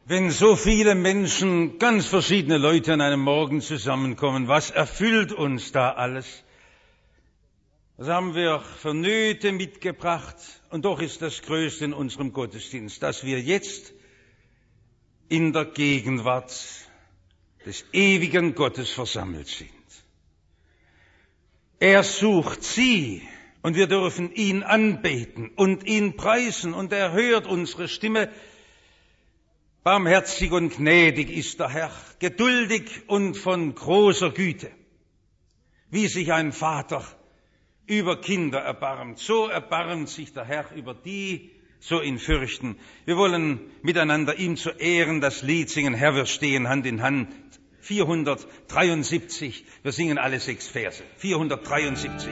Wenn so viele Menschen, ganz verschiedene Leute an einem Morgen zusammenkommen, was erfüllt uns da alles? Was haben wir für Nöte mitgebracht? Und doch ist das Größte in unserem Gottesdienst, dass wir jetzt in der Gegenwart des ewigen Gottes versammelt sind. Er sucht sie und wir dürfen ihn anbeten und ihn preisen und er hört unsere Stimme. Barmherzig und gnädig ist der Herr, geduldig und von großer Güte. Wie sich ein Vater über Kinder erbarmt, so erbarmt sich der Herr über die, so ihn fürchten. Wir wollen miteinander ihm zu Ehren das Lied singen, Herr, wir stehen Hand in Hand. 473, wir singen alle 6 Verse. 473.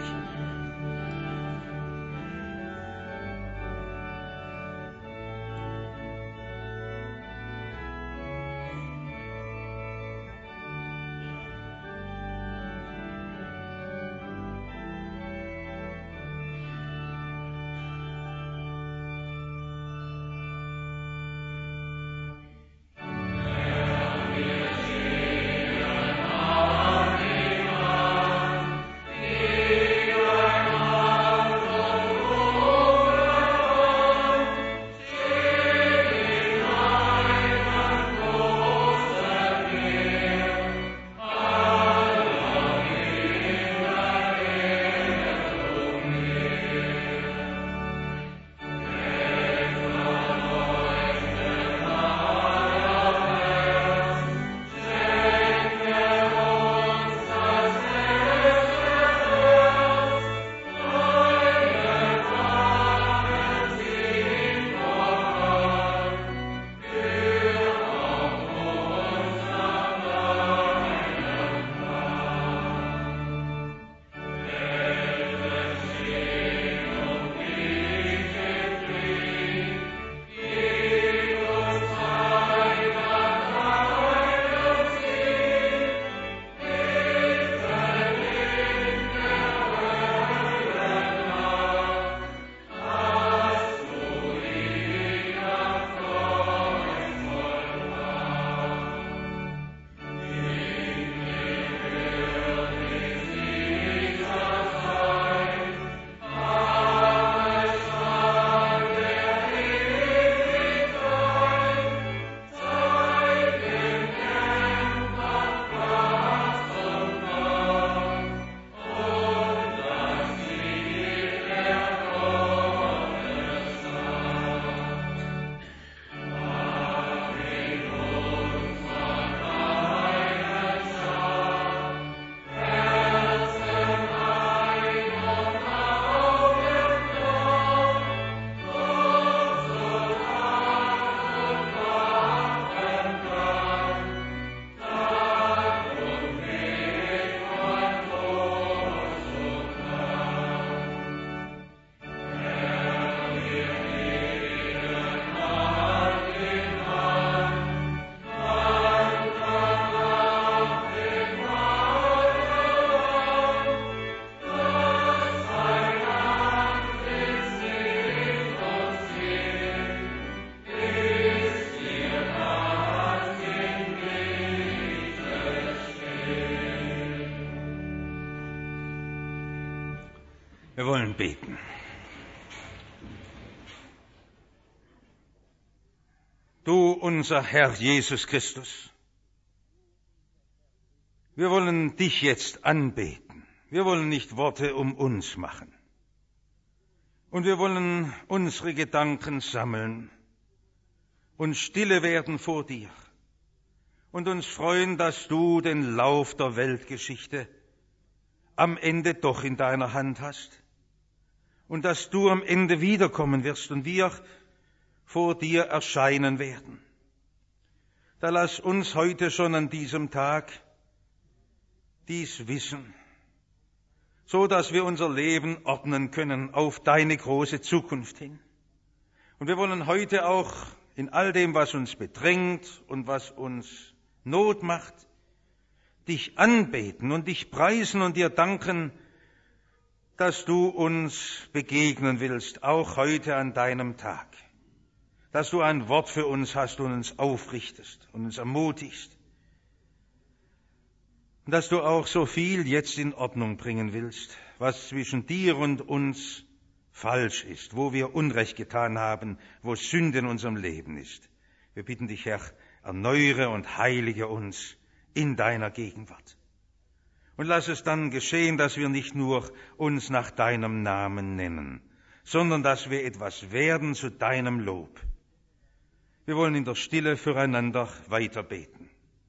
Wir wollen beten. Du, unser Herr Jesus Christus, wir wollen dich jetzt anbeten. Wir wollen nicht Worte um uns machen. Und wir wollen unsere Gedanken sammeln und stille werden vor dir und uns freuen, dass du den Lauf der Weltgeschichte am Ende doch in deiner Hand hast und dass du am Ende wiederkommen wirst und wir vor dir erscheinen werden. Da lass uns heute schon an diesem Tag dies wissen, so dass wir unser Leben ordnen können auf deine große Zukunft hin. Und wir wollen heute auch in all dem, was uns bedrängt und was uns Not macht, dich anbeten und dich preisen und dir danken, dass du uns begegnen willst, auch heute an deinem Tag. dass du ein Wort für uns hast und uns aufrichtest und uns ermutigst. Und dass du auch so viel jetzt in Ordnung bringen willst, was zwischen dir und uns falsch ist, wo wir Unrecht getan haben, wo Sünde in unserem Leben ist. Wir bitten dich, Herr, erneuere und heilige uns in deiner Gegenwart. Und lass es dann geschehen, dass wir nicht nur uns nach deinem Namen nennen, sondern dass wir etwas werden zu deinem Lob. Wir wollen in der Stille füreinander weiter beten.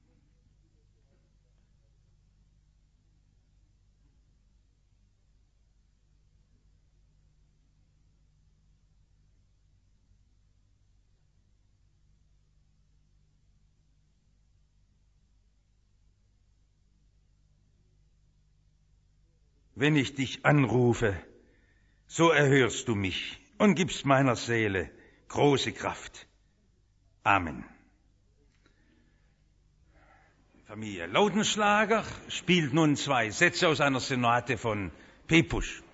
Wenn ich dich anrufe, so erhörst du mich und gibst meiner Seele große Kraft. Amen. Familie Lautenschlager spielt nun 2 Sätze aus einer Sonate von Pepusch.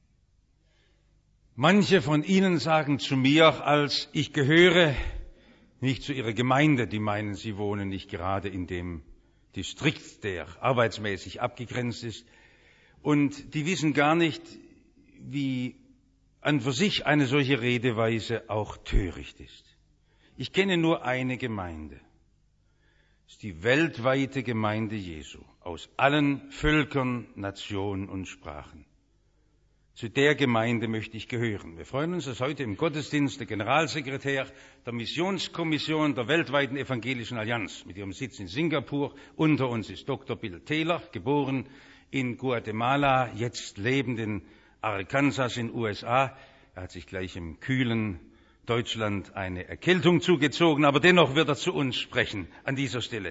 Manche von Ihnen sagen zu mir, als ich gehöre, nicht zu ihrer Gemeinde, die meinen, sie wohnen nicht gerade in dem Distrikt, der arbeitsmäßig abgegrenzt ist. Und die wissen gar nicht, wie an für sich eine solche Redeweise auch töricht ist. Ich kenne nur eine Gemeinde. Das ist die weltweite Gemeinde Jesu, aus allen Völkern, Nationen und Sprachen. Zu der Gemeinde möchte ich gehören. Wir freuen uns, dass heute im Gottesdienst der Generalsekretär der Missionskommission der weltweiten Evangelischen Allianz mit ihrem Sitz in Singapur unter uns ist Dr. Bill Taylor, geboren in Guatemala, jetzt lebend in Arkansas in USA. Er hat sich gleich im kühlen Deutschland eine Erkältung zugezogen, aber dennoch wird er zu uns sprechen an dieser Stelle.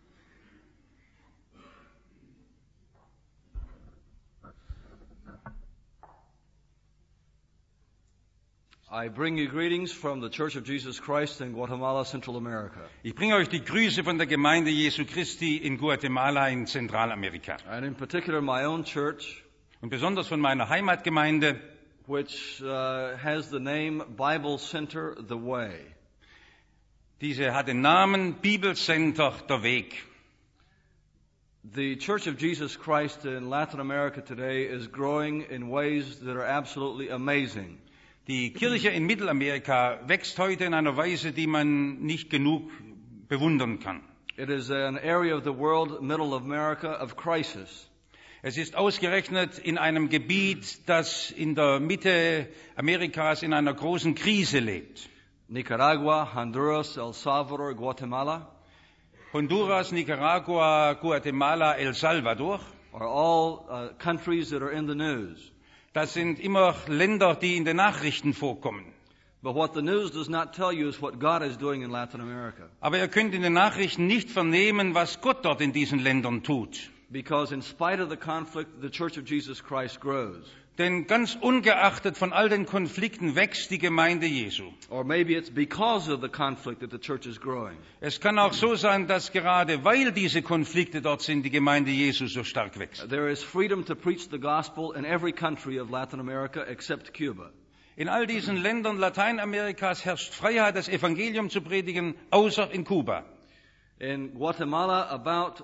I bring you greetings from the Church of Jesus Christ in Guatemala, Central America. Ich bringe euch die Grüße von der Gemeinde Jesu Christi in Guatemala in Zentralamerika. And in particular my own church, Und besonders von meiner Heimatgemeinde, which has the name Bible Center The Way. diese hat den Namen Bibelcenter der Weg. The Church of Jesus Christ in Latin America today is growing in ways that are absolutely amazing. Die Kirche in Mittelamerika wächst heute in einer Weise, die man nicht genug bewundern kann. It is an area of the world, Middle America, of crisis. Es ist ausgerechnet in einem Gebiet, das in der Mitte Amerikas in einer großen Krise lebt. Nicaragua, Honduras, El Salvador, Guatemala Honduras, Nicaragua, Guatemala, El Salvador. are all countries that are in the news. Das sind immer Länder, die in den Nachrichten vorkommen. But what the news does not tell you is what God is doing in Latin America. Aber ihr könnt in den Nachrichten nicht vernehmen, was Gott dort in diesen Ländern tut. Because in spite of the conflict, the Church of Jesus Christ grows. Denn ganz ungeachtet von all den Konflikten wächst die Gemeinde Jesu. Or maybe it's because of the conflict that the church is growing. Es kann auch so sein, dass gerade weil diese Konflikte dort sind, die Gemeinde Jesu so stark wächst. There is freedom to preach the gospel in every country of Latin America except Cuba. In all diesen Ländern Lateinamerikas herrscht Freiheit, das Evangelium zu predigen, außer in Kuba. In Guatemala, about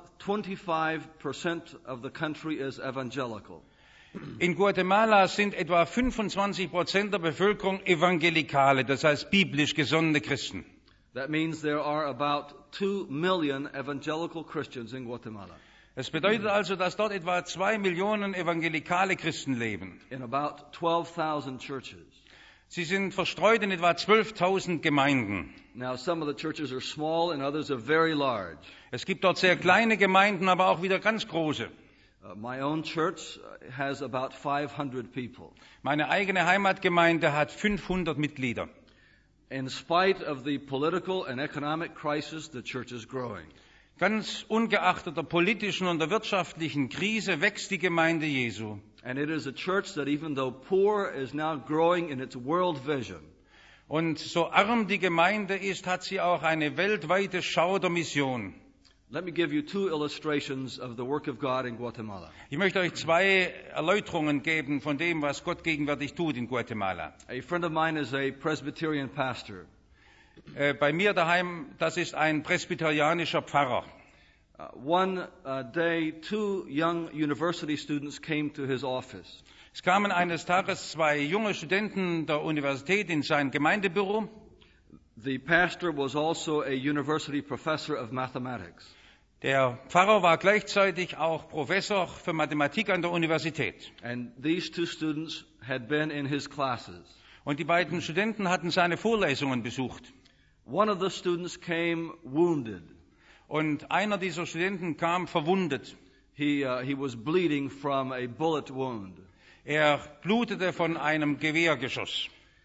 25% of the country is evangelical. In Guatemala sind etwa 25% der Bevölkerung Evangelikale, das heißt biblisch gesonnene Christen. That means there are about 2 million evangelical Christians in Guatemala. Es bedeutet also, dass dort etwa 2 Millionen evangelikale Christen leben. In about 12,000 churches. Sie sind verstreut in etwa 12.000 Gemeinden. Now, some of the churches are small and others are very large. Es gibt dort sehr kleine Gemeinden, aber auch wieder ganz große. My own church has about 500 people. Meine eigene Heimatgemeinde hat 500 Mitglieder. In spite of the political and economic crisis, the church is growing. Ganz ungeachtet der politischen und der wirtschaftlichen Krise wächst die Gemeinde Jesu. And it is a church that, even though poor, is now growing in its world vision. Und so arm die Gemeinde ist, hat sie auch eine weltweite Schau der Mission. Let me give you 2 illustrations of the work of God in Guatemala. Ich möchte euch 2 Erläuterungen geben von dem, was Gott gegenwärtig tut in Guatemala. A friend of mine is a Presbyterian pastor. Bei mir daheim, das ist ein presbyterianischer Pfarrer. One day, 2 young university students came to his office. Es kamen eines Tages 2 junge Studenten der Universität in sein Gemeindebüro. The pastor was also a university professor of mathematics. Der Pfarrer war gleichzeitig auch Professor für Mathematik an der Universität. And these 2 students had been in his classes. Und die beiden Studenten hatten seine Vorlesungen besucht. One of the students came wounded. Und einer dieser Studenten kam verwundet. He was bleeding from a bullet wound. Er blutete von einem Gewehrgeschoss.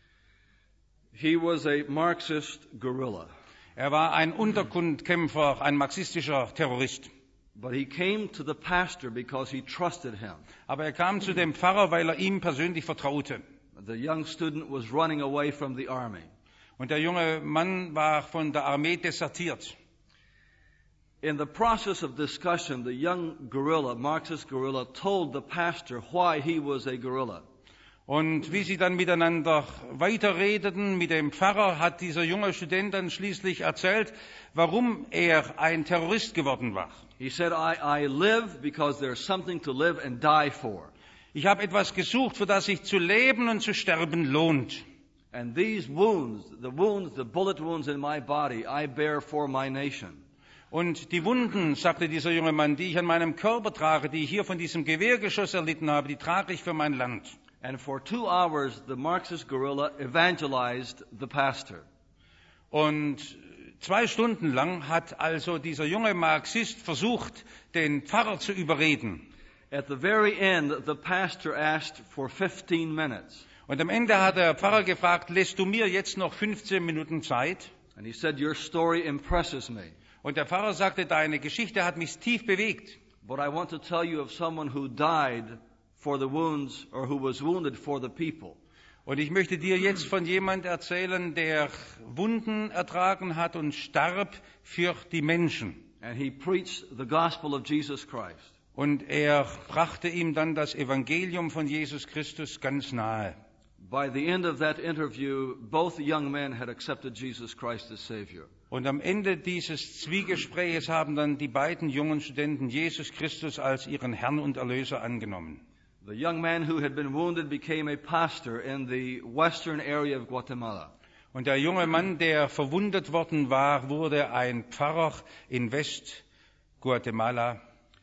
He was a Marxist guerrilla. Er war ein Untergrundkämpfer, ein marxistischer Terrorist. But he came to the pastor because he trusted him. Aber er kam zu dem Pfarrer, weil er ihm persönlich vertraute. The young student was running away from the army. Und der junge Mann war von der Armee desertiert. In the process of discussion, the young guerrilla, Marxist guerrilla, told the pastor why he was a guerrilla. Und wie sie dann miteinander weiterredeten mit dem Pfarrer, hat dieser junge Student dann schließlich erzählt, warum er ein Terrorist geworden war. He said, I live because there's something to live and die for. Ich habe etwas gesucht, für das sich zu leben und zu sterben lohnt. And these wounds, the bullet wounds in my body, I bear for my nation. Und die Wunden, sagte dieser junge Mann, die ich an meinem Körper trage, die ich hier von diesem Gewehrgeschoss erlitten habe, die trage ich für mein Land. And for 2 hours, the Marxist guerrilla evangelized the pastor. Und 2 Stunden lang hat also dieser junge Marxist versucht, den Pfarrer zu überreden. At the very end, the pastor asked for 15 minutes. Und am Ende hat der Pfarrer gefragt, lässt du mir jetzt noch 15 Minuten Zeit? And he said, your story impresses me. Und der Pfarrer sagte, deine Geschichte hat mich tief bewegt. But I want to tell you of someone who died for the wounds, or who was wounded for the people. Und ich möchte dir jetzt von jemand erzählen, der Wunden ertragen hat und starb für die Menschen. And he preached the gospel of Jesus Christ. Und er brachte ihm dann das Evangelium von Jesus Christus ganz nahe. By the end of that interview, both young men had accepted Jesus Christ as Savior. Und am Ende dieses Zwiegespräches haben dann die beiden jungen Studenten Jesus Christus als ihren Herrn und Erlöser angenommen. The young man who had been wounded became a pastor in the western area of Guatemala. Und der junge Mann, der verwundet worden war, wurde ein Pfarrer in West-Guatemala.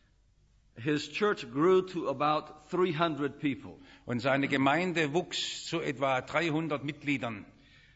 His church grew to about 300 people. Und seine Gemeinde wuchs zu etwa 300 Mitgliedern.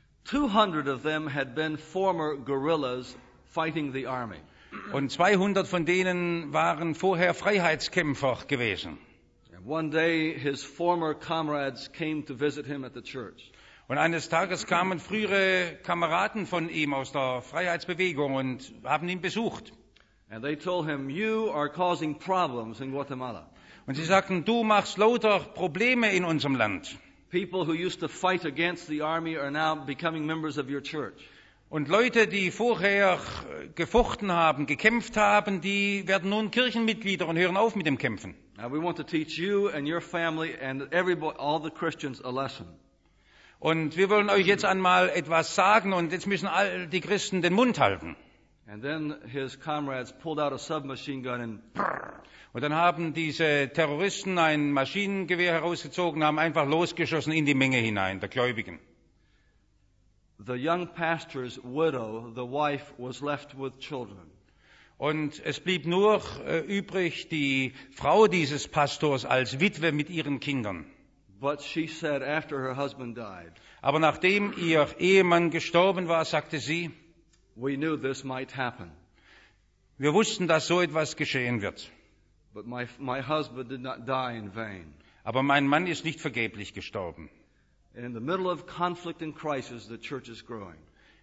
200 of them had been former guerrillas fighting the army. Und 200 von denen waren vorher Freiheitskämpfer gewesen. And one day his former comrades came to visit him at the church. Und eines Tages kamen frühere Kameraden von ihm aus der Freiheitsbewegung und haben ihn besucht. And they told him, you are causing problems in Guatemala. Und sie sagten, du machst lauter Probleme in unserem Land. People who used to fight against the army are now becoming members of your church. Und Leute, die vorher gefochten haben, gekämpft haben, die werden nun Kirchenmitglieder und hören auf mit dem Kämpfen. Now we want to teach you and your family and everybody, all the Christians, a lesson. Und wir wollen euch jetzt einmal etwas sagen und jetzt müssen all die Christen den Mund halten. And then his comrades pulled out a submachine gun and Und dann haben diese Terroristen ein Maschinengewehr herausgezogen, haben einfach losgeschossen in die Menge hinein, der Gläubigen. the young pastor's widow, the wife, was left with children. Und es blieb nur übrig die Frau dieses Pastors als Witwe mit ihren Kindern. But she said after her husband died, Aber nachdem ihr Ehemann gestorben war, sagte sie, we knew this might happen. wir wussten, dass so etwas geschehen wird. But my husband did not die in vain. Aber mein Mann ist nicht vergeblich gestorben. And in the middle of conflict and crisis, the church is growing.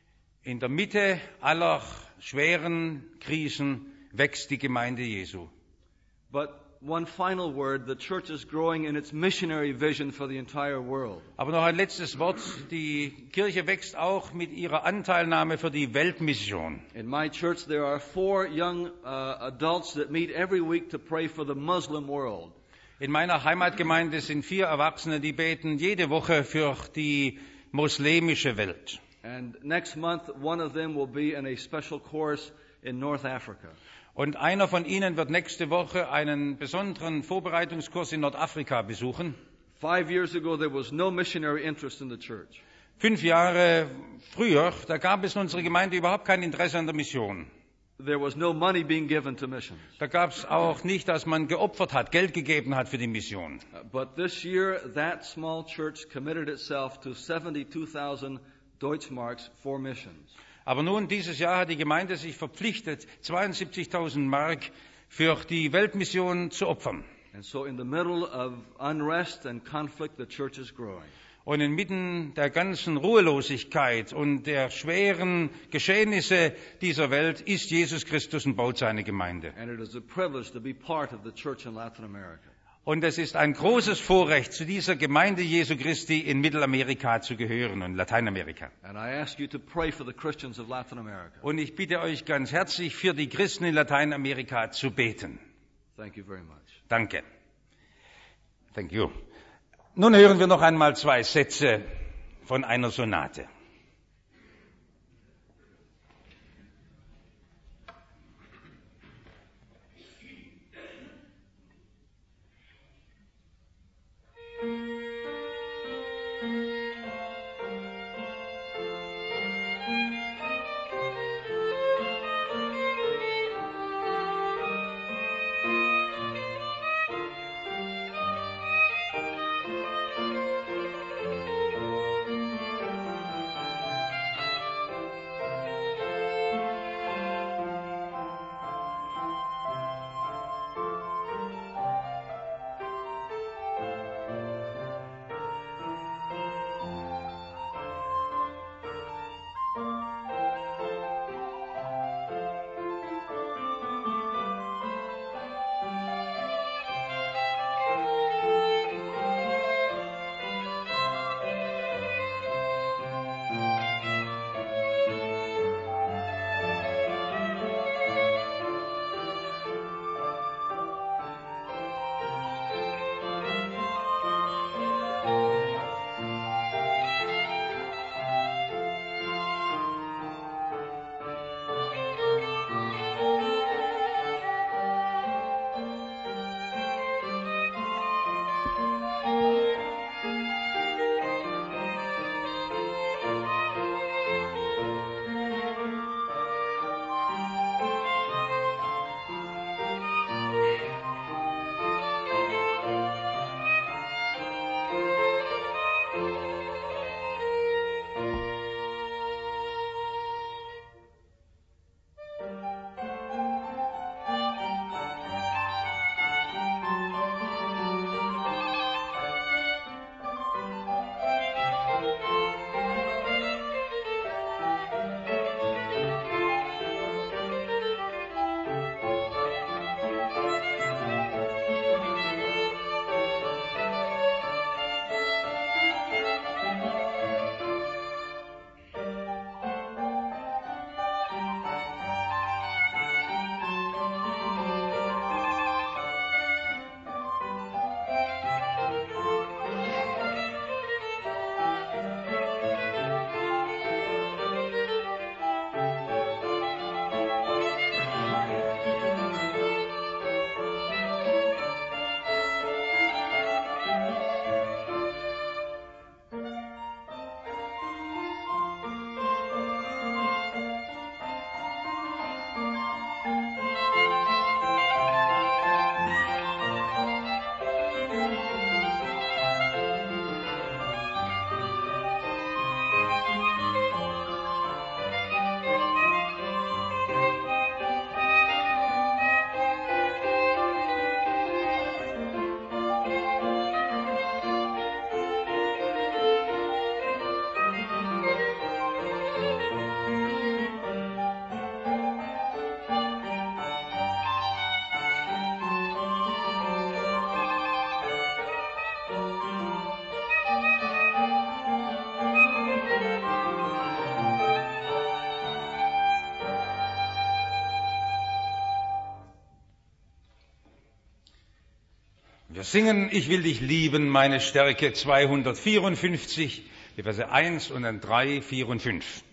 In der Mitte aller schweren Krisen wächst die Gemeinde Jesu. But one final word, the church is growing in its missionary vision for the entire world. Aber noch ein letztes Wort. Die Kirche wächst auch mit ihrer Anteilnahme für die Weltmission. In my church, there are 4 young adults that meet every week to pray for the Muslim world. In meiner Heimatgemeinde sind 4 Erwachsene, die beten jede Woche für die muslimische Welt. And next month, one of them will be in a special course in North Africa. Und einer von ihnen wird nächste Woche einen besonderen Vorbereitungskurs in Nordafrika besuchen. 5 years ago, there was no missionary interest in the church. 5 Jahre früher, da gab es in unserer Gemeinde überhaupt kein Interesse an der Mission. There was no money being given to missions. Da gab es auch nicht, dass man geopfert hat, Geld gegeben hat für die Mission. But this year, that small church committed itself to 72,000 Deutschmarks for missions. Aber nun, dieses Jahr hat die Gemeinde sich verpflichtet, 72.000 Mark für die Weltmission zu opfern. And so in the middle of unrest and conflict, the church is growing. Und inmitten der ganzen Ruhelosigkeit und der schweren Geschehnisse dieser Welt ist Jesus Christus und baut seine Gemeinde. And it is a privilege to be part of the church in Latin America. Und es ist ein großes Vorrecht, zu dieser Gemeinde Jesu Christi in Mittelamerika zu gehören und Lateinamerika. And I ask you to pray for the Christians of Latin America. Und ich bitte euch ganz herzlich, für die Christen in Lateinamerika zu beten. Thank you very much. Danke. Thank you. Nun hören wir noch einmal 2 Sätze von einer Sonate. Wir singen Ich will dich lieben, meine Stärke 254, die Verse 1 und dann 3, 4 und 5.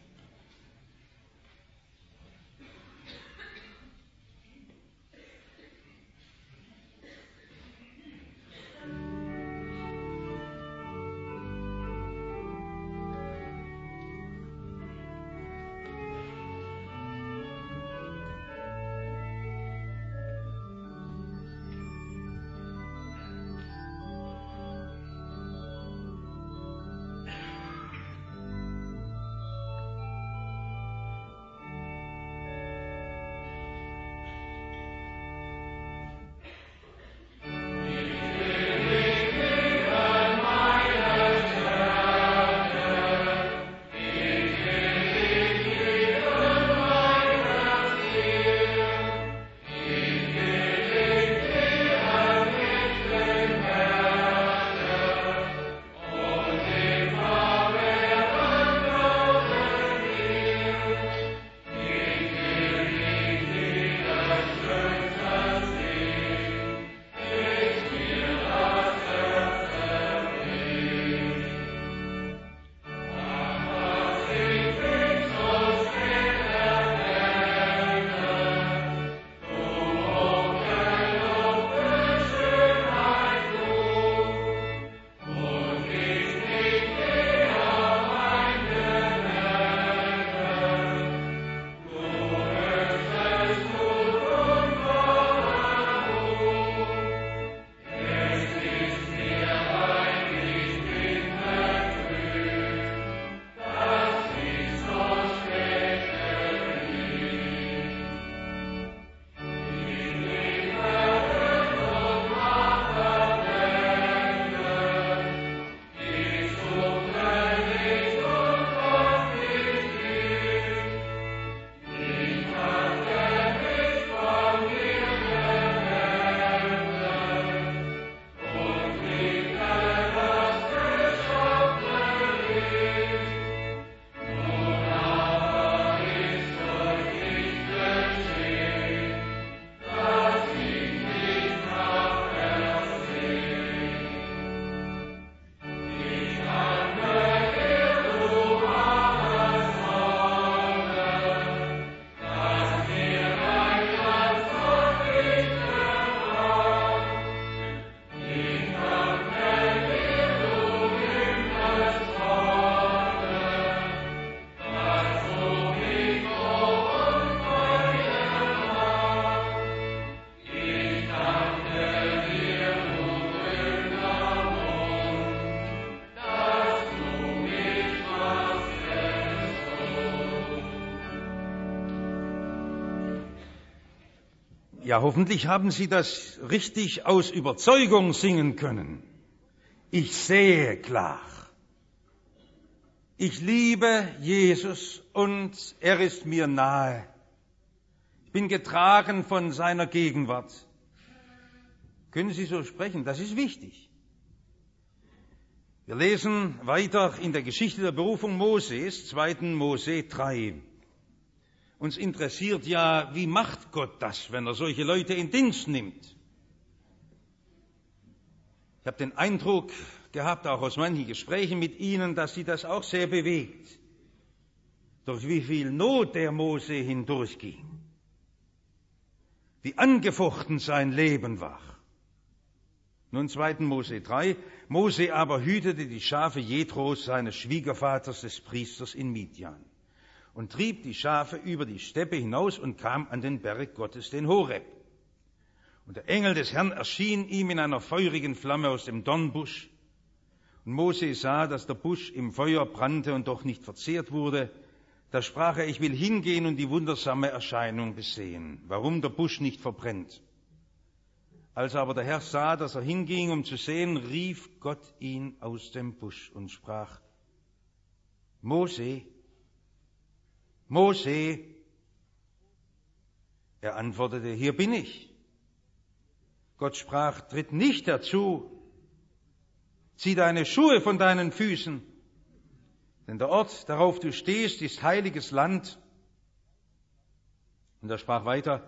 Ja, hoffentlich haben Sie das richtig aus Überzeugung singen können. Ich sehe klar. Ich liebe Jesus und er ist mir nahe. Ich bin getragen von seiner Gegenwart. Können Sie so sprechen? Das ist wichtig. Wir lesen weiter in der Geschichte der Berufung Moses, 2. Mose 3. Uns interessiert ja, wie macht Gott das, wenn er solche Leute in Dienst nimmt? Ich habe den Eindruck gehabt, auch aus manchen Gesprächen mit Ihnen, dass Sie das auch sehr bewegt. Durch wie viel Not der Mose hindurchging. Wie angefochten sein Leben war. Nun 2. Mose 3. Mose aber hütete die Schafe Jethros, seines Schwiegervaters, des Priesters in Midian, und trieb die Schafe über die Steppe hinaus und kam an den Berg Gottes, den Horeb. Und der Engel des Herrn erschien ihm in einer feurigen Flamme aus dem Dornbusch. Und Mose sah, dass der Busch im Feuer brannte und doch nicht verzehrt wurde. Da sprach er, ich will hingehen und die wundersame Erscheinung besehen, warum der Busch nicht verbrennt. Als aber der Herr sah, dass er hinging, um zu sehen, rief Gott ihn aus dem Busch und sprach, Mose, Mose. Er antwortete, hier bin ich. Gott sprach, tritt nicht dazu, zieh deine Schuhe von deinen Füßen, denn der Ort, darauf du stehst, ist heiliges Land. Und er sprach weiter,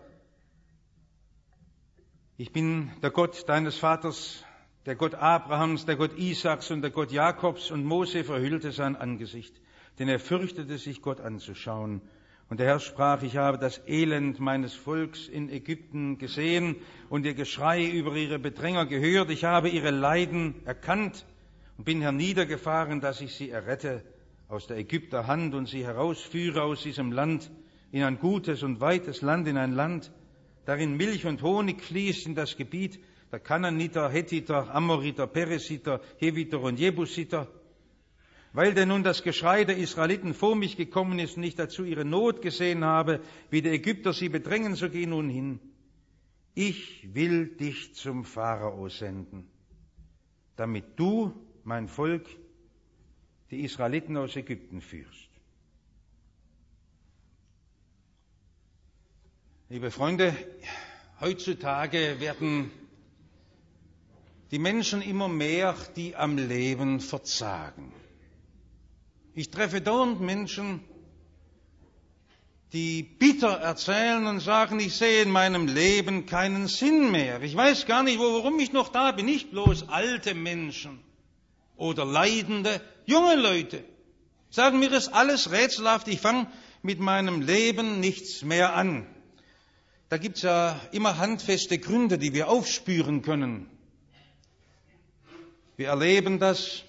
ich bin der Gott deines Vaters, der Gott Abrahams, der Gott Isaaks und der Gott Jakobs. Und Mose verhüllte sein Angesicht, denn er fürchtete sich, Gott anzuschauen. Und der Herr sprach, ich habe das Elend meines Volks in Ägypten gesehen und ihr Geschrei über ihre Bedränger gehört. Ich habe ihre Leiden erkannt und bin herniedergefahren, dass ich sie errette aus der Ägypter Hand und sie herausführe aus diesem Land in ein gutes und weites Land, in ein Land, darin Milch und Honig fließt, in das Gebiet der Kanaaniter, Hethiter, Amoriter, Peresiter, Heviter und Jebusiter. Weil denn nun das Geschrei der Israeliten vor mich gekommen ist und ich dazu ihre Not gesehen habe, wie die Ägypter sie bedrängen, so geh nun hin. Ich will dich zum Pharao senden, damit du, mein Volk, die Israeliten aus Ägypten führst. Liebe Freunde, heutzutage werden die Menschen immer mehr, die am Leben verzagen. Ich treffe dauernd Menschen, die bitter erzählen und sagen, ich sehe in meinem Leben keinen Sinn mehr. Ich weiß gar nicht, warum ich noch da bin. Nicht bloß alte Menschen oder leidende junge Leute. Sagen mir, ist alles rätselhaft, ich fange mit meinem Leben nichts mehr an. Da gibt es ja immer handfeste Gründe, die wir aufspüren können. Wir erleben das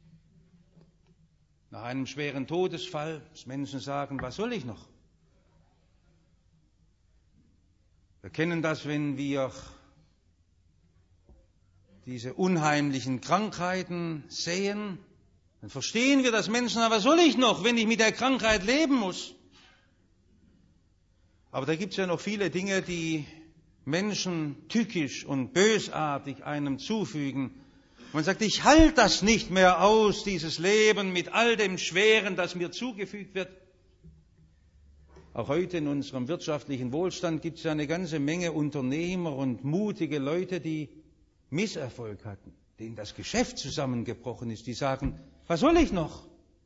nach einem schweren Todesfall, dass Menschen sagen, was soll ich noch? Wir kennen das, wenn wir diese unheimlichen Krankheiten sehen, dann verstehen wir, dass Menschen sagen, was soll ich noch, wenn ich mit der Krankheit leben muss? Aber da gibt es ja noch viele Dinge, die Menschen tückisch und bösartig einem zufügen. Man sagt, ich halte das nicht mehr aus, dieses Leben mit all dem Schweren, das mir zugefügt wird. Auch heute in unserem wirtschaftlichen Wohlstand gibt es ja eine ganze Menge Unternehmer und mutige Leute, die Misserfolg hatten, denen das Geschäft zusammengebrochen ist, die sagen, was soll ich noch?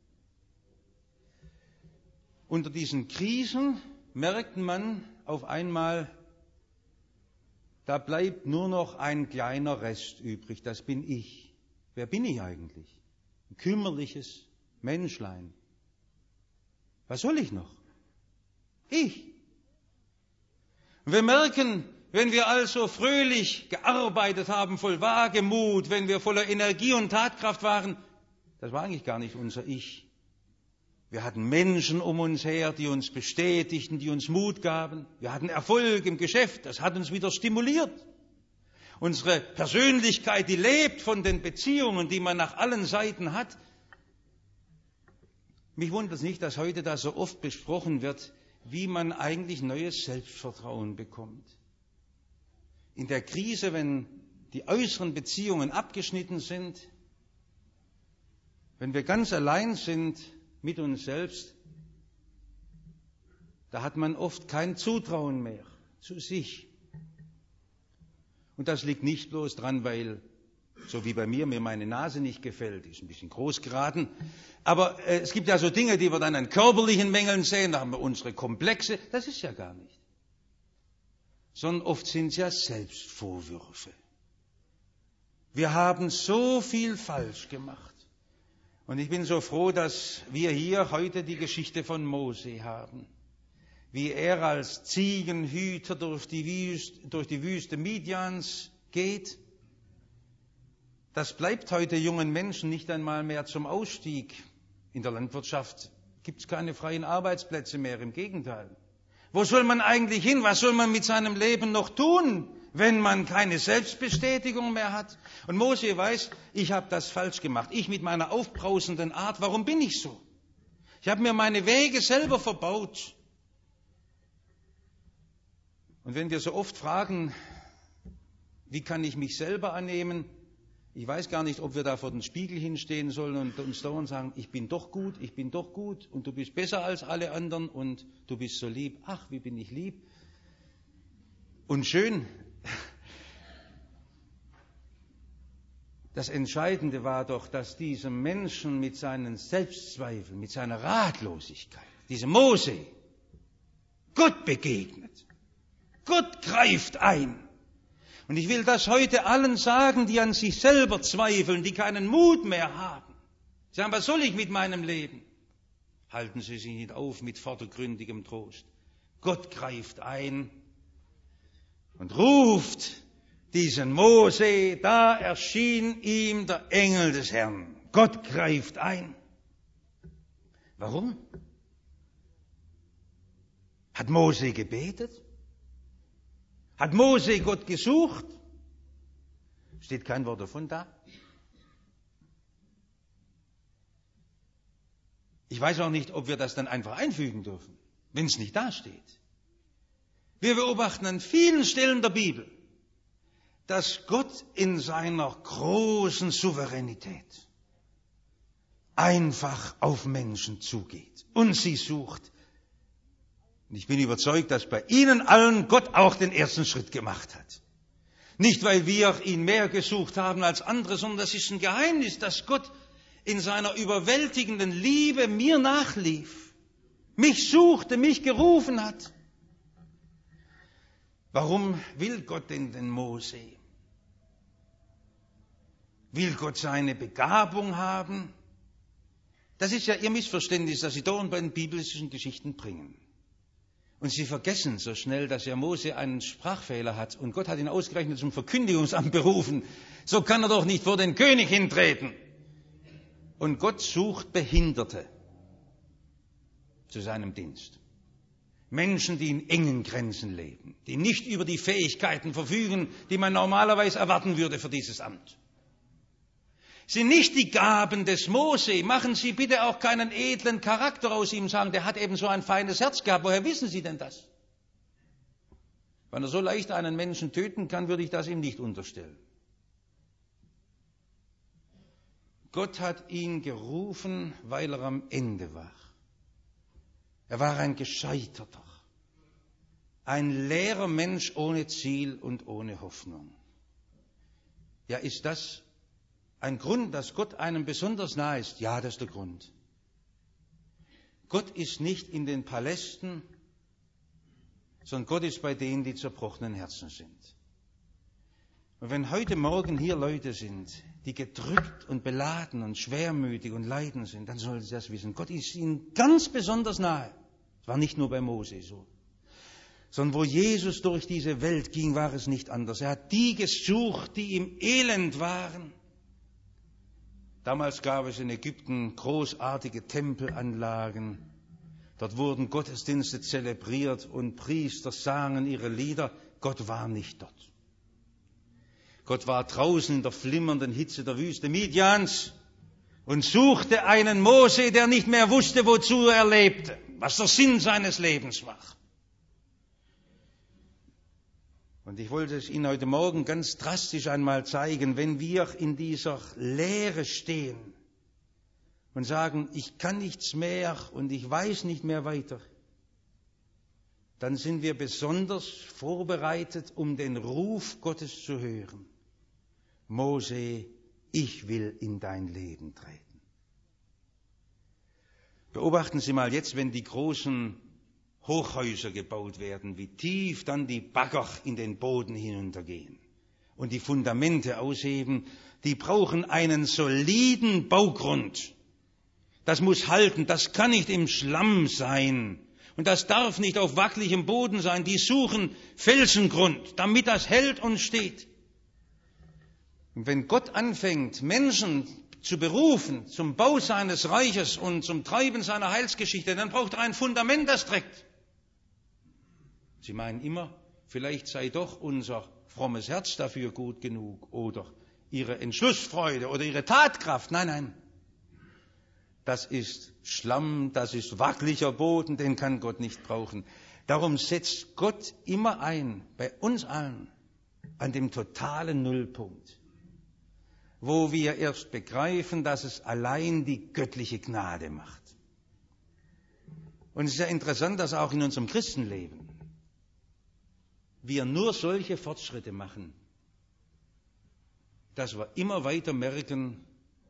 Unter diesen Krisen merkt man auf einmal, da bleibt nur noch ein kleiner Rest übrig, das bin ich. Wer bin ich eigentlich? Ein kümmerliches Menschlein. Was soll ich noch? Ich. Und wir merken, wenn wir also fröhlich gearbeitet haben, voll Wagemut, wenn wir voller Energie und Tatkraft waren, das war eigentlich gar nicht unser Ich. Wir hatten Menschen um uns her, die uns bestätigten, die uns Mut gaben. Wir hatten Erfolg im Geschäft, das hat uns wieder stimuliert. Unsere Persönlichkeit, die lebt von den Beziehungen, die man nach allen Seiten hat. Mich wundert es nicht, dass heute da so oft besprochen wird, wie man eigentlich neues Selbstvertrauen bekommt. in der Krise, wenn die äußeren Beziehungen abgeschnitten sind, wenn wir ganz allein sind mit uns selbst, da hat man oft kein Zutrauen mehr zu sich. Und das liegt nicht bloß dran, weil, so wie bei mir meine Nase nicht gefällt, die ist ein bisschen groß geraten, aber es gibt ja so Dinge, die wir dann an körperlichen Mängeln sehen, da haben wir unsere Komplexe, das ist ja gar nicht. Sondern oft sind es ja Selbstvorwürfe. Wir haben so viel falsch gemacht. Und ich bin so froh, dass wir hier heute die Geschichte von Mose haben. Wie er als Ziegenhüter durch die Wüste Midians geht. Das bleibt heute jungen Menschen nicht einmal mehr zum Ausstieg. In der Landwirtschaft gibt es keine freien Arbeitsplätze mehr, im Gegenteil. Wo soll man eigentlich hin? Was soll man mit seinem Leben noch tun, wenn man keine Selbstbestätigung mehr hat? Und Mose weiß, ich habe das falsch gemacht. Ich mit meiner aufbrausenden Art, warum bin ich so? Ich habe mir meine Wege selber verbaut. Und wenn wir so oft fragen, wie kann ich mich selber annehmen? Ich weiß gar nicht, ob wir da vor den Spiegel hinstehen sollen und uns dauernd sagen, ich bin doch gut und du bist besser als alle anderen und du bist so lieb. Ach, wie bin ich lieb und schön. Das Entscheidende war doch, dass diesem Menschen mit seinen Selbstzweifeln, mit seiner Ratlosigkeit, diesem Mose, Gott begegnet. Gott greift ein. Und ich will das heute allen sagen, die an sich selber zweifeln, die keinen Mut mehr haben. Sie sagen, was soll ich mit meinem Leben? Halten Sie sich nicht auf mit vordergründigem Trost. Gott greift ein und ruft diesen Mose, da erschien ihm der Engel des Herrn. Gott greift ein. Warum? Hat Mose gebetet? Hat Mose Gott gesucht? Steht kein Wort davon da. Ich weiß auch nicht, ob wir das dann einfach einfügen dürfen, wenn es nicht dasteht. Wir beobachten an vielen Stellen der Bibel, dass Gott in seiner großen Souveränität einfach auf Menschen zugeht und sie sucht. Und ich bin überzeugt, dass bei Ihnen allen Gott auch den ersten Schritt gemacht hat. Nicht, weil wir ihn mehr gesucht haben als andere, sondern das ist ein Geheimnis, dass Gott in seiner überwältigenden Liebe mir nachlief, mich suchte, mich gerufen hat. Warum will Gott denn den Mose? Will Gott seine Begabung haben? Das ist ja Ihr Missverständnis, das Sie dauernd bei den biblischen Geschichten bringen. Und Sie vergessen so schnell, dass ja Mose einen Sprachfehler hat und Gott hat ihn ausgerechnet zum Verkündigungsamt berufen. So kann er doch nicht vor den König hintreten. Und Gott sucht Behinderte zu seinem Dienst. Menschen, die in engen Grenzen leben, die nicht über die Fähigkeiten verfügen, die man normalerweise erwarten würde für dieses Amt. Sind nicht die Gaben des Mose. Machen Sie bitte auch keinen edlen Charakter aus ihm, sagen, der hat eben so ein feines Herz gehabt. Woher wissen Sie denn das? Wenn er so leicht einen Menschen töten kann, würde ich das ihm nicht unterstellen. Gott hat ihn gerufen, weil er am Ende war. Er war ein Gescheiterter, ein leerer Mensch ohne Ziel und ohne Hoffnung. Ja, ist das ein Grund, dass Gott einem besonders nahe ist? Ja, das ist der Grund. Gott ist nicht in den Palästen, sondern Gott ist bei denen, die zerbrochenen Herzen sind. Und wenn heute Morgen hier Leute sind, die gedrückt und beladen und schwermütig und leiden sind, dann sollen sie das wissen. Gott ist ihnen ganz besonders nahe. Das war nicht nur bei Mose so. Sondern wo Jesus durch diese Welt ging, war es nicht anders. Er hat die gesucht, die im Elend waren. Damals gab es in Ägypten großartige Tempelanlagen. Dort wurden Gottesdienste zelebriert und Priester sangen ihre Lieder. Gott war nicht dort. Gott war draußen in der flimmernden Hitze der Wüste Midians und suchte einen Mose, der nicht mehr wusste, wozu er lebte, was der Sinn seines Lebens war. Und ich wollte es Ihnen heute Morgen ganz drastisch einmal zeigen, wenn wir in dieser Leere stehen und sagen, ich kann nichts mehr und ich weiß nicht mehr weiter, dann sind wir besonders vorbereitet, um den Ruf Gottes zu hören. Mose, ich will in dein Leben treten. Beobachten Sie mal jetzt, wenn die großen Hochhäuser gebaut werden, wie tief dann die Bagger in den Boden hinuntergehen und die Fundamente ausheben, die brauchen einen soliden Baugrund. Das muss halten, das kann nicht im Schlamm sein und das darf nicht auf wackeligem Boden sein. Die suchen Felsengrund, damit das hält und steht. Und wenn Gott anfängt, Menschen zu berufen zum Bau seines Reiches und zum Treiben seiner Heilsgeschichte, dann braucht er ein Fundament, das trägt. Sie meinen immer, vielleicht sei doch unser frommes Herz dafür gut genug oder Ihre Entschlussfreude oder Ihre Tatkraft. Nein, nein. Das ist Schlamm, das ist wackeliger Boden, den kann Gott nicht brauchen. Darum setzt Gott immer ein, bei uns allen, an dem totalen Nullpunkt, wo wir erst begreifen, dass es allein die göttliche Gnade macht. Und es ist ja interessant, dass auch in unserem Christenleben wir nur solche Fortschritte machen, dass wir immer weiter merken,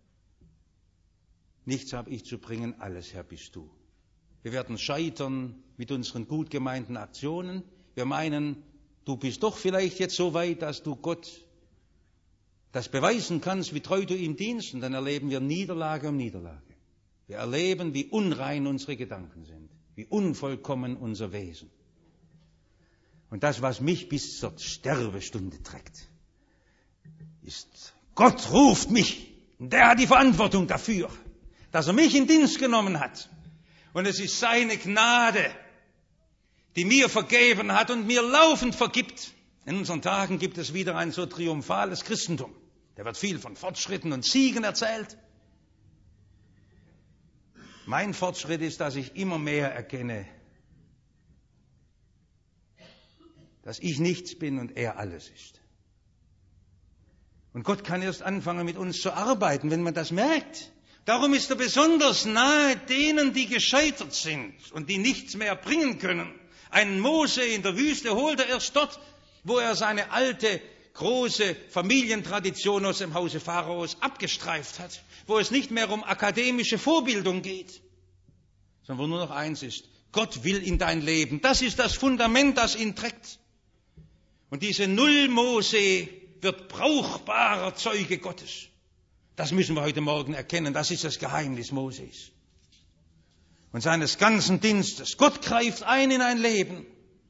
nichts habe ich zu bringen, alles Herr bist du. Wir werden scheitern mit unseren gut gemeinten Aktionen. Wir meinen, du bist doch vielleicht jetzt so weit, dass du Gott das beweisen kannst, wie treu du ihm dienst. Und dann erleben wir Niederlage um Niederlage. Wir erleben, wie unrein unsere Gedanken sind, wie unvollkommen unser Wesen. Und das, was mich bis zur Sterbestunde trägt, ist, Gott ruft mich. Und der hat die Verantwortung dafür, dass er mich in Dienst genommen hat. Und es ist seine Gnade, die mir vergeben hat und mir laufend vergibt. In unseren Tagen gibt es wieder ein so triumphales Christentum. Da wird viel von Fortschritten und Siegen erzählt. Mein Fortschritt ist, dass ich immer mehr erkenne, dass ich nichts bin und er alles ist. Und Gott kann erst anfangen, mit uns zu arbeiten, wenn man das merkt. Darum ist er besonders nahe denen, die gescheitert sind und die nichts mehr bringen können. Einen Mose in der Wüste holt er erst dort, wo er seine alte, große Familientradition aus dem Hause Pharaos abgestreift hat, wo es nicht mehr um akademische Vorbildung geht, sondern wo nur noch eins ist: Gott will in dein Leben. Das ist das Fundament, das ihn trägt. Und diese Null-Mose wird brauchbarer Zeuge Gottes. Das müssen wir heute Morgen erkennen. Das ist das Geheimnis Moses und seines ganzen Dienstes. Gott greift ein in ein Leben.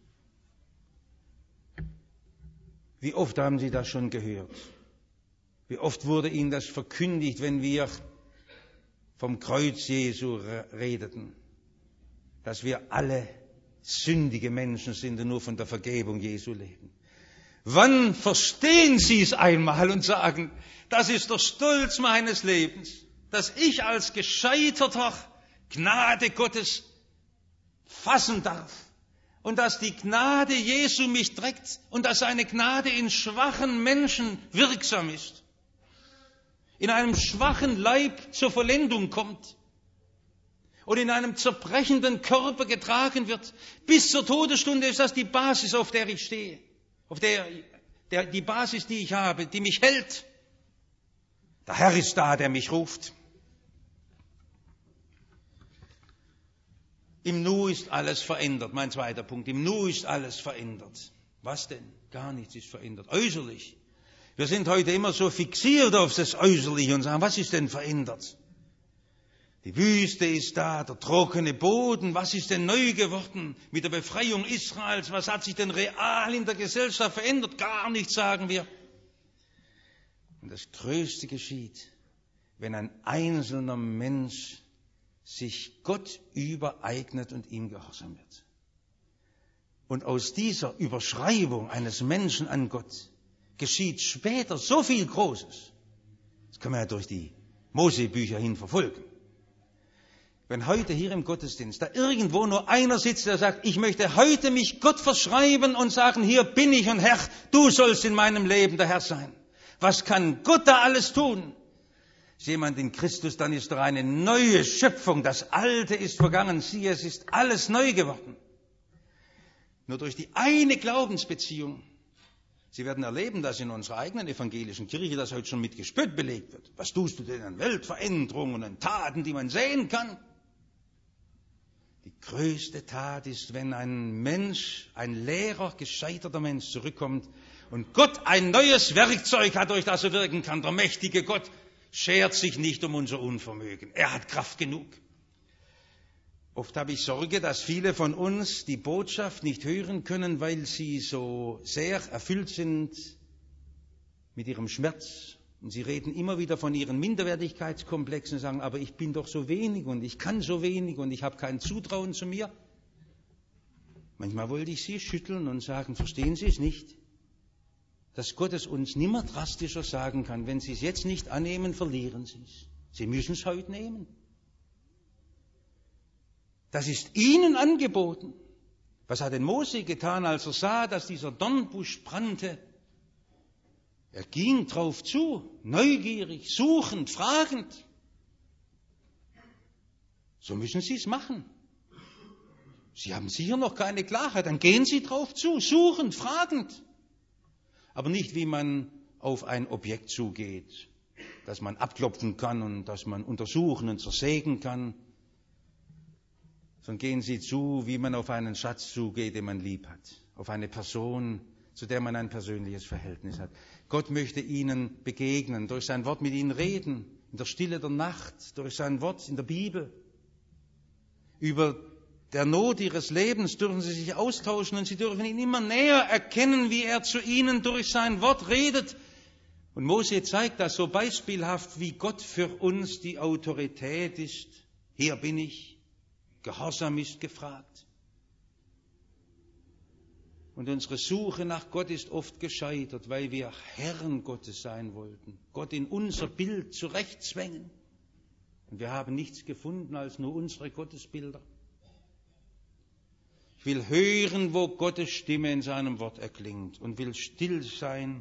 Wie oft haben Sie das schon gehört? Wie oft wurde Ihnen das verkündigt, wenn wir vom Kreuz Jesu redeten, dass wir alle sündige Menschen sind und nur von der Vergebung Jesu leben? Wann verstehen Sie es einmal und sagen, das ist der Stolz meines Lebens, dass ich als Gescheiterter Gnade Gottes fassen darf und dass die Gnade Jesu mich trägt und dass seine Gnade in schwachen Menschen wirksam ist, in einem schwachen Leib zur Vollendung kommt und in einem zerbrechenden Körper getragen wird. Bis zur Todesstunde ist das die Basis, auf der ich stehe. Auf die Basis, die ich habe, die mich hält. Der Herr ist da, der mich ruft. Im Nu ist alles verändert. Mein zweiter Punkt. Im Nu ist alles verändert. Was denn? Gar nichts ist verändert. Äußerlich. Wir sind heute immer so fixiert auf das Äußerliche und sagen, was ist denn verändert? Die Wüste ist da, der trockene Boden. Was ist denn neu geworden mit der Befreiung Israels? Was hat sich denn real in der Gesellschaft verändert? Gar nichts, sagen wir. Und das Größte geschieht, wenn ein einzelner Mensch sich Gott übereignet und ihm gehorsam wird. Und aus dieser Überschreibung eines Menschen an Gott geschieht später so viel Großes. Das können wir ja durch die Mosebücher hin verfolgen. wenn heute hier im Gottesdienst da irgendwo nur einer sitzt, der sagt, ich möchte heute mich Gott verschreiben und sagen, hier bin ich und Herr, du sollst in meinem Leben der Herr sein. Was kann Gott da alles tun? Ist jemand in Christus, dann ist doch eine neue Schöpfung. Das Alte ist vergangen. Siehe, es ist alles neu geworden. Nur durch die eine Glaubensbeziehung. Sie werden erleben, dass in unserer eigenen evangelischen Kirche das heute schon mit Gespött belegt wird. Was tust du denn an Weltveränderungen und an Taten, die man sehen kann? Die größte Tat ist, wenn ein Mensch, ein leerer, gescheiterter Mensch zurückkommt und Gott ein neues Werkzeug hat, durch das er wirken kann. Der mächtige Gott schert sich nicht um unser Unvermögen. Er hat Kraft genug. Oft habe ich Sorge, dass viele von uns die Botschaft nicht hören können, weil sie so sehr erfüllt sind mit ihrem Schmerz. Und sie reden immer wieder von ihren Minderwertigkeitskomplexen und sagen, aber ich bin doch so wenig und ich kann so wenig und ich habe kein Zutrauen zu mir. Manchmal wollte ich sie schütteln und sagen, verstehen Sie es nicht? Dass Gott es uns nimmer drastischer sagen kann, wenn Sie es jetzt nicht annehmen, verlieren Sie es. Sie müssen es heute nehmen. Das ist ihnen angeboten. Was hat denn Mose getan, als er sah, dass dieser Dornbusch brannte? Er ging drauf zu, neugierig, suchend, fragend. So müssen Sie es machen. Sie haben sicher noch keine Klarheit, dann gehen Sie drauf zu, suchend, fragend. Aber nicht, wie man auf ein Objekt zugeht, das man abklopfen kann und das man untersuchen und zersägen kann. Sondern gehen Sie zu, wie man auf einen Schatz zugeht, den man lieb hat. Auf eine Person, zu der man ein persönliches Verhältnis hat. Gott möchte Ihnen begegnen, durch sein Wort mit Ihnen reden, in der Stille der Nacht, durch sein Wort in der Bibel. Über der Not Ihres Lebens dürfen Sie sich austauschen und Sie dürfen ihn immer näher erkennen, wie er zu Ihnen durch sein Wort redet. Und Mose zeigt das so beispielhaft, wie Gott für uns die Autorität ist. Hier bin ich. Gehorsam ist gefragt. Und unsere Suche nach Gott ist oft gescheitert, weil wir Herren Gottes sein wollten, Gott in unser Bild zurechtzwängen. Und wir haben nichts gefunden als nur unsere Gottesbilder. Ich will hören, wo Gottes Stimme in seinem Wort erklingt und will still sein.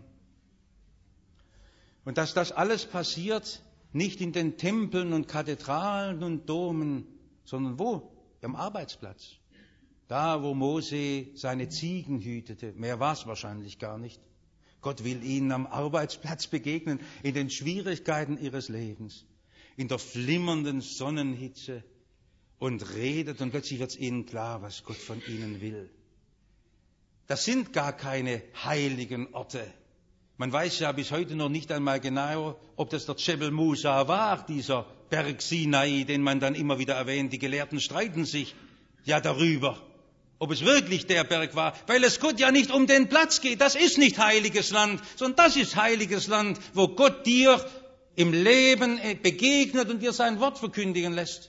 Und dass das alles passiert, nicht in den Tempeln und Kathedralen und Domen, sondern wo? Am Arbeitsplatz. Da, wo Mose seine Ziegen hütete. Mehr war es wahrscheinlich gar nicht. Gott will ihnen am Arbeitsplatz begegnen, in den Schwierigkeiten ihres Lebens, in der flimmernden Sonnenhitze und redet und plötzlich wird es ihnen klar, was Gott von ihnen will. Das sind gar keine heiligen Orte. Man weiß ja bis heute noch nicht einmal genau, ob das der Dschebel Musa war, dieser Berg Sinai, den man dann immer wieder erwähnt. Die Gelehrten streiten sich ja darüber, ob es wirklich der Berg war, weil es Gott ja nicht um den Platz geht. Das ist nicht heiliges Land, sondern das ist heiliges Land, wo Gott dir im Leben begegnet und dir sein Wort verkündigen lässt.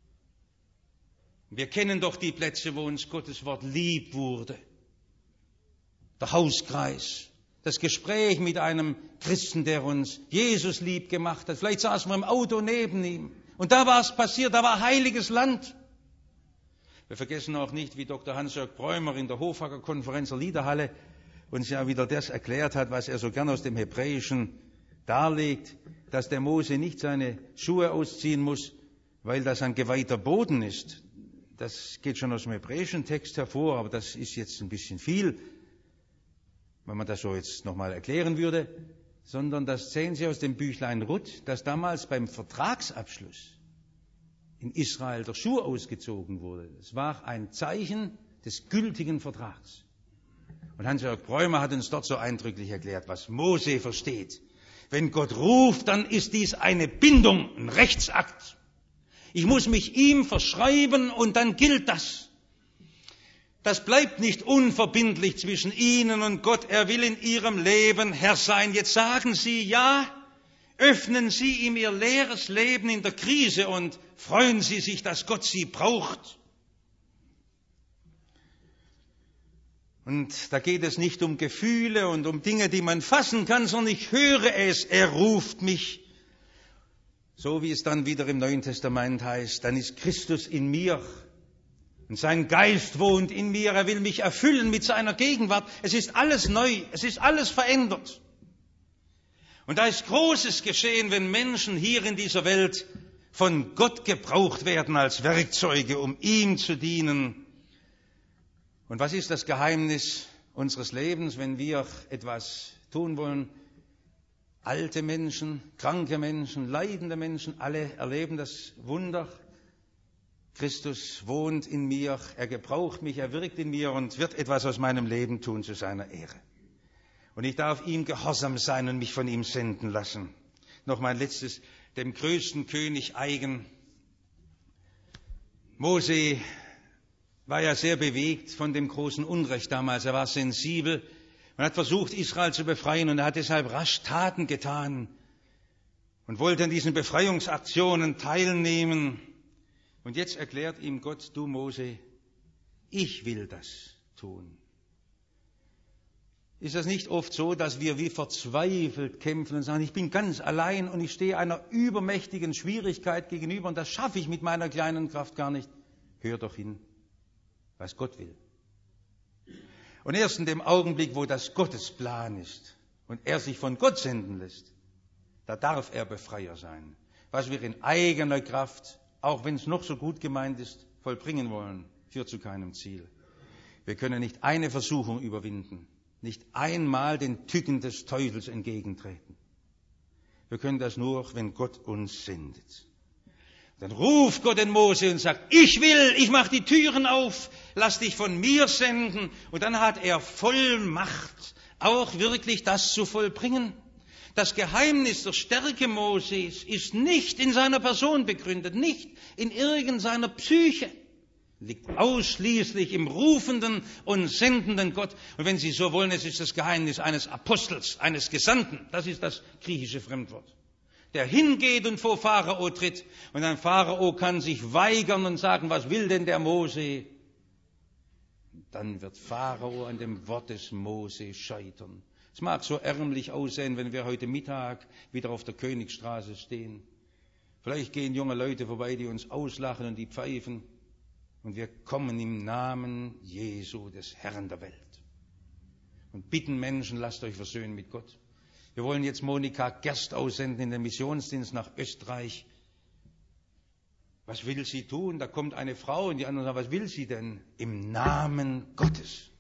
Wir kennen doch die Plätze, wo uns Gottes Wort lieb wurde. Der Hauskreis. Das Gespräch mit einem Christen, der uns Jesus lieb gemacht hat. Vielleicht saßen wir im Auto neben ihm. Und da war es passiert, da war heiliges Land. Wir vergessen auch nicht, wie Dr. Hans-Jörg Bräumer in der Hofacker Konferenz der Liederhalle uns ja wieder das erklärt hat, was er so gern aus dem Hebräischen darlegt, dass der Mose nicht seine Schuhe ausziehen muss, weil das ein geweihter Boden ist. Das geht schon aus dem hebräischen Text hervor, aber das ist jetzt ein bisschen viel, wenn man das so jetzt nochmal erklären würde, sondern das sehen Sie aus dem Büchlein Ruth, dass damals beim Vertragsabschluss in Israel der Schuh ausgezogen wurde. Es war ein Zeichen des gültigen Vertrags. Und Hans-Jörg Bräumer hat uns dort so eindrücklich erklärt, was Mose versteht. Wenn Gott ruft, dann ist dies eine Bindung, ein Rechtsakt. Ich muss mich ihm verschreiben und dann gilt das. Das bleibt nicht unverbindlich zwischen Ihnen und Gott. Er will in Ihrem Leben Herr sein. Jetzt sagen Sie ja, öffnen Sie ihm Ihr leeres Leben in der Krise und freuen Sie sich, dass Gott Sie braucht. Und da geht es nicht um Gefühle und um Dinge, die man fassen kann, sondern ich höre es, er ruft mich. So wie es dann wieder im Neuen Testament heißt, dann ist Christus in mir und sein Geist wohnt in mir. Er will mich erfüllen mit seiner Gegenwart. Es ist alles neu, es ist alles verändert. Und da ist Großes geschehen, wenn Menschen hier in dieser Welt von Gott gebraucht werden als Werkzeuge, um ihm zu dienen. Und was ist das Geheimnis unseres Lebens, wenn wir etwas tun wollen? Alte Menschen, kranke Menschen, leidende Menschen, alle erleben das Wunder. Christus wohnt in mir, er gebraucht mich, er wirkt in mir und wird etwas aus meinem Leben tun zu seiner Ehre. Und ich darf ihm gehorsam sein und mich von ihm senden lassen. Noch mein letztes, dem größten König eigen. Mose war ja sehr bewegt von dem großen Unrecht damals. Er war sensibel und hat versucht, Israel zu befreien, und er hat deshalb rasch Taten getan und wollte an diesen Befreiungsaktionen teilnehmen. Und jetzt erklärt ihm Gott: Du Mose, ich will das tun. Ist das nicht oft so, dass wir wie verzweifelt kämpfen und sagen, ich bin ganz allein und ich stehe einer übermächtigen Schwierigkeit gegenüber und das schaffe ich mit meiner kleinen Kraft gar nicht? Hör doch hin, was Gott will. Und erst in dem Augenblick, wo das Gottes Plan ist und er sich von Gott senden lässt, da darf er Befreier sein. Was wir in eigener Kraft, auch wenn es noch so gut gemeint ist, vollbringen wollen, führt zu keinem Ziel. Wir können nicht eine Versuchung überwinden, nicht einmal den Tücken des Teufels entgegentreten. Wir können das nur, wenn Gott uns sendet. Dann ruft Gott den Mose und sagt: Ich will, ich mache die Türen auf, lass dich von mir senden. Und dann hat er Vollmacht, auch wirklich das zu vollbringen. Das Geheimnis der Stärke Moses ist nicht in seiner Person begründet, nicht in irgendeiner Psyche. Liegt ausschließlich im rufenden und sendenden Gott. Und wenn Sie so wollen, es ist das Geheimnis eines Apostels, eines Gesandten. Das ist das griechische Fremdwort. Der hingeht und vor Pharao tritt. Und ein Pharao kann sich weigern und sagen: Was will denn der Mose? Dann wird Pharao an dem Wort des Mose scheitern. Es mag so ärmlich aussehen, wenn wir heute Mittag wieder auf der Königsstraße stehen. Vielleicht gehen junge Leute vorbei, die uns auslachen und die pfeifen. Und wir kommen im Namen Jesu, des Herrn der Welt, und bitten Menschen: Lasst euch versöhnen mit Gott. Wir wollen jetzt Monika Gerst aussenden in den Missionsdienst nach Österreich. Was will sie tun? Da kommt eine Frau und die anderen sagen: Was will sie denn? Im Namen Gottes.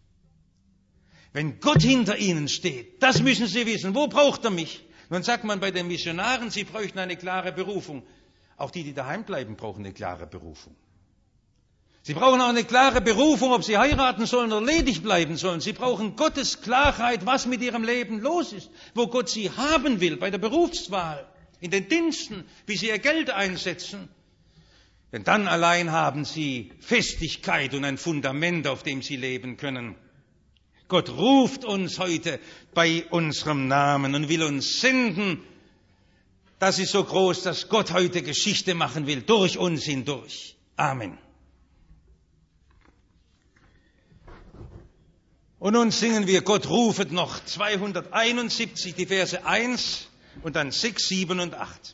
Wenn Gott hinter ihnen steht, das müssen sie wissen. Wo braucht er mich? Nun sagt man bei den Missionaren, sie bräuchten eine klare Berufung. Auch die daheim bleiben, brauchen eine klare Berufung. Sie brauchen auch eine klare Berufung, ob sie heiraten sollen oder ledig bleiben sollen. Sie brauchen Gottes Klarheit, was mit ihrem Leben los ist, wo Gott sie haben will, bei der Berufswahl, in den Diensten, wie sie ihr Geld einsetzen. Denn dann allein haben sie Festigkeit und ein Fundament, auf dem sie leben können. Gott ruft uns heute bei unserem Namen und will uns senden. Das ist so groß, dass Gott heute Geschichte machen will, durch uns hindurch. Amen. Und nun singen wir Gott rufet noch 271, die Verse 1 und dann 6, 7 und 8.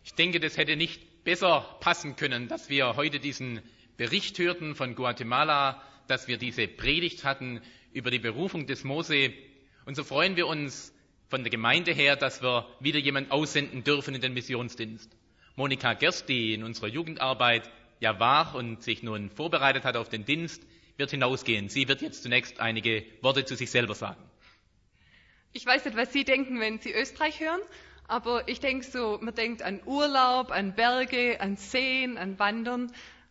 Ich denke, das hätte nicht besser passen können, dass wir heute diesen Bericht hörten von Guatemala, dass wir diese Predigt hatten über die Berufung des Mose. Und so freuen wir uns von der Gemeinde her, dass wir wieder jemanden aussenden dürfen in den Missionsdienst. Monika Gerst, die in unserer Jugendarbeit ja war und sich nun vorbereitet hat auf den Dienst, wird hinausgehen. Sie wird jetzt zunächst einige Worte zu sich selber sagen. Ich weiß nicht, was Sie denken, wenn Sie Österreich hören, aber ich denke so, man denkt an Urlaub, an Berge, an Seen, an Wandern.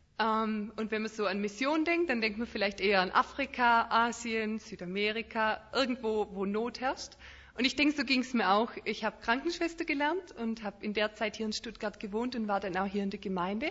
Und wenn man so an Mission denkt, dann denkt man vielleicht eher an Afrika, Asien, Südamerika, irgendwo, wo Not herrscht. Und ich denke, so ging es mir auch. Ich habe Krankenschwester gelernt und habe in der Zeit hier in Stuttgart gewohnt und war dann auch hier in der Gemeinde.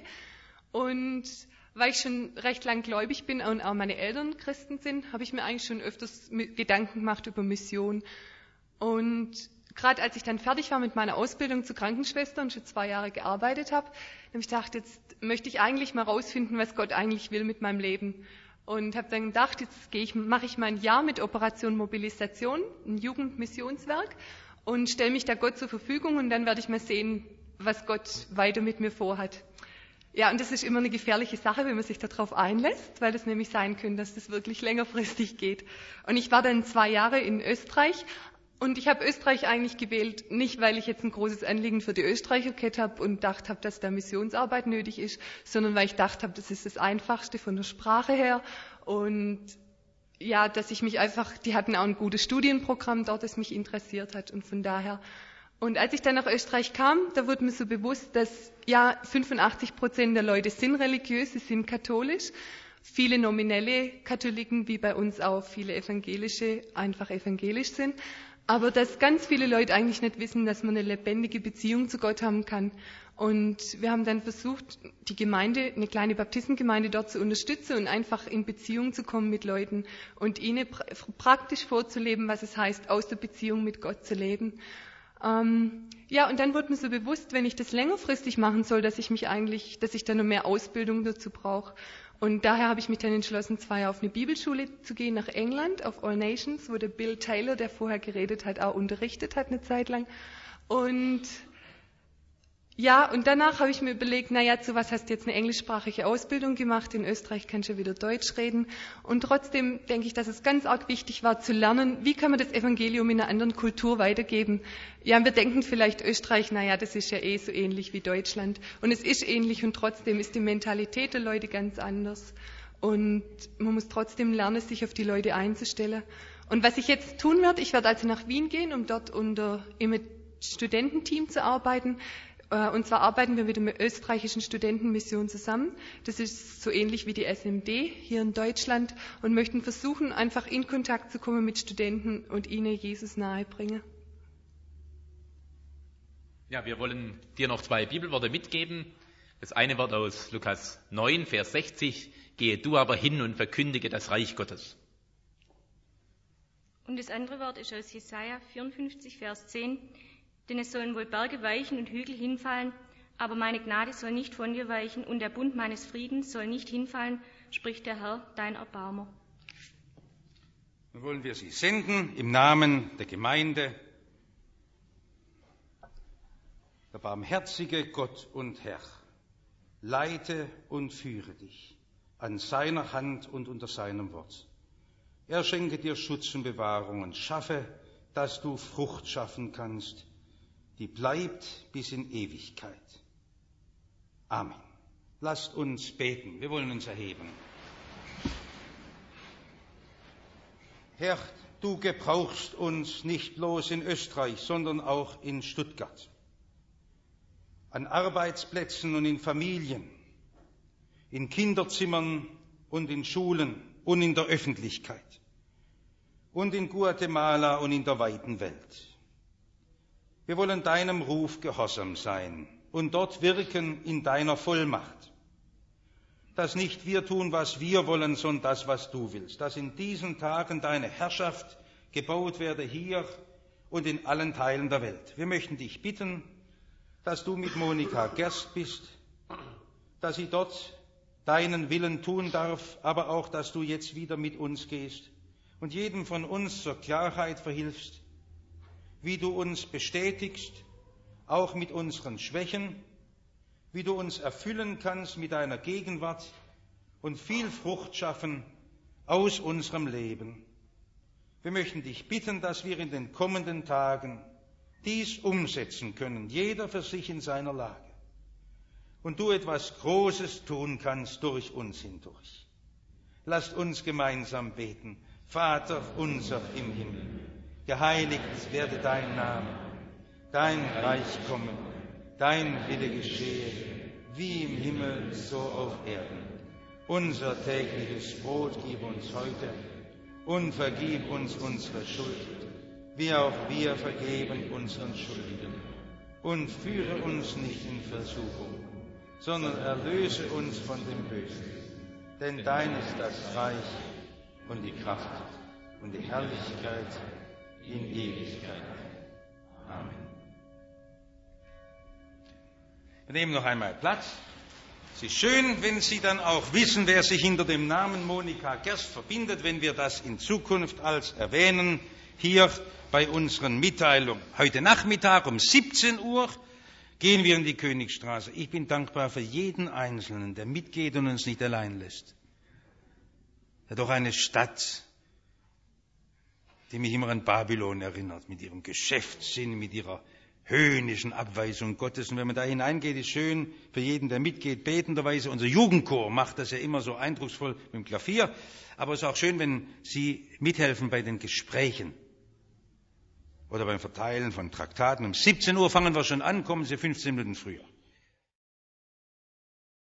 Und weil ich schon recht lang gläubig bin und auch meine Eltern Christen sind, habe ich mir eigentlich schon öfters Gedanken gemacht über Mission. Und gerade als ich dann fertig war mit meiner Ausbildung zur Krankenschwester und schon 2 Jahre gearbeitet habe ich gedacht, jetzt möchte ich eigentlich mal rausfinden, was Gott eigentlich will mit meinem Leben. Und habe dann gedacht, jetzt mache ich mal ein Jahr mit Operation Mobilisation, ein Jugendmissionswerk, und stelle mich da Gott zur Verfügung und dann werde ich mal sehen, was Gott weiter mit mir vorhat. Ja, und das ist immer eine gefährliche Sache, wenn man sich darauf einlässt, weil es nämlich sein könnte, dass das wirklich längerfristig geht. Und ich war dann 2 Jahre in Österreich. Und ich habe Österreich eigentlich gewählt, nicht weil ich jetzt ein großes Anliegen für die Österreicher gehabt habe und gedacht habe, dass da Missionsarbeit nötig ist, sondern weil ich gedacht habe, das ist das Einfachste von der Sprache her. Und ja, dass ich mich einfach, die hatten auch ein gutes Studienprogramm dort, das mich interessiert hat. Und von daher. Und als ich dann nach Österreich kam, da wurde mir so bewusst, dass ja 85% der Leute sind religiös, sie sind katholisch. Viele nominelle Katholiken, wie bei uns auch viele evangelische, einfach evangelisch sind. Aber dass ganz viele Leute eigentlich nicht wissen, dass man eine lebendige Beziehung zu Gott haben kann. Und wir haben dann versucht, die Gemeinde, eine kleine Baptistengemeinde dort zu unterstützen und einfach in Beziehung zu kommen mit Leuten und ihnen praktisch vorzuleben, was es heißt, aus der Beziehung mit Gott zu leben. Ja, und dann wurde mir so bewusst, wenn ich das längerfristig machen soll, dass ich dann noch mehr Ausbildung dazu brauche. Und daher habe ich mich dann entschlossen, 2 Jahre auf eine Bibelschule zu gehen nach England, auf All Nations, wo der Bill Taylor, der vorher geredet hat, auch unterrichtet hat eine Zeit lang. Und ja, und danach habe ich mir überlegt, zu was hast du jetzt eine englischsprachige Ausbildung gemacht? In Österreich kannst du ja wieder Deutsch reden. Und trotzdem denke ich, dass es ganz arg wichtig war zu lernen, wie kann man das Evangelium in einer anderen Kultur weitergeben. Ja, wir denken vielleicht Österreich, das ist ja so ähnlich wie Deutschland. Und es ist ähnlich und trotzdem ist die Mentalität der Leute ganz anders. Und man muss trotzdem lernen, sich auf die Leute einzustellen. Und was ich jetzt tun werde, ich werde also nach Wien gehen, um dort im Studententeam zu arbeiten. Und zwar arbeiten wir mit der österreichischen Studentenmission zusammen. Das ist so ähnlich wie die SMD hier in Deutschland und möchten versuchen, einfach in Kontakt zu kommen mit Studenten und ihnen Jesus nahebringen. Ja, wir wollen dir noch 2 Bibelworte mitgeben. Das eine Wort aus Lukas 9, Vers 60. Gehe du aber hin und verkündige das Reich Gottes. Und das andere Wort ist aus Jesaja 54, Vers 10. Denn es sollen wohl Berge weichen und Hügel hinfallen, aber meine Gnade soll nicht von dir weichen und der Bund meines Friedens soll nicht hinfallen, spricht der Herr, dein Erbarmer. Nun wollen wir Sie senden im Namen der Gemeinde. Der barmherzige Gott und Herr, leite und führe dich an seiner Hand und unter seinem Wort. Er schenke dir Schutz und Bewahrung und schaffe, dass du Frucht schaffen kannst, die bleibt bis in Ewigkeit. Amen. Lasst uns beten. Wir wollen uns erheben. Herr, du gebrauchst uns nicht bloß in Österreich, sondern auch in Stuttgart. An Arbeitsplätzen und in Familien, in Kinderzimmern und in Schulen und in der Öffentlichkeit und in Guatemala und in der weiten Welt. Wir wollen deinem Ruf gehorsam sein und dort wirken in deiner Vollmacht. Dass nicht wir tun, was wir wollen, sondern das, was du willst. Dass in diesen Tagen deine Herrschaft gebaut werde hier und in allen Teilen der Welt. Wir möchten dich bitten, dass du mit Monika Gerst bist, dass sie dort deinen Willen tun darf, aber auch, dass du jetzt wieder mit uns gehst und jedem von uns zur Klarheit verhilfst, wie du uns bestätigst, auch mit unseren Schwächen wie du uns erfüllen kannst mit deiner Gegenwart und viel Frucht schaffen aus unserem Leben. Wir möchten dich bitten, dass wir in den kommenden Tagen dies umsetzen können, jeder für sich in seiner Lage. Und du etwas Großes tun kannst durch uns hindurch. Lasst uns gemeinsam beten. Vater unser im Himmel, geheiligt werde dein Name, dein Reich komme, dein Wille geschehe, wie im Himmel, so auf Erden. Unser tägliches Brot gib uns heute und vergib uns unsere Schuld, wie auch wir vergeben unseren Schuldigen. Und führe uns nicht in Versuchung, sondern erlöse uns von dem Bösen. Denn dein ist das Reich und die Kraft und die Herrlichkeit in Ewigkeit. Amen. Wir nehmen noch einmal Platz. Es ist schön, wenn Sie dann auch wissen, wer sich hinter dem Namen Monika Gerst verbindet, wenn wir das in Zukunft als erwähnen, hier bei unseren Mitteilungen. Heute Nachmittag um 17 Uhr gehen wir in die Königstraße. Ich bin dankbar für jeden Einzelnen, der mitgeht und uns nicht allein lässt. Ja, doch eine Stadt, die mich immer an Babylon erinnert, mit ihrem Geschäftssinn, mit ihrer höhnischen Abweisung Gottes. Und wenn man da hineingeht, ist schön für jeden, der mitgeht, betenderweise. Unser Jugendchor macht das ja immer so eindrucksvoll mit dem Klavier. Aber es ist auch schön, wenn Sie mithelfen bei den Gesprächen oder beim Verteilen von Traktaten. Um 17 Uhr fangen wir schon an, kommen Sie 15 Minuten früher.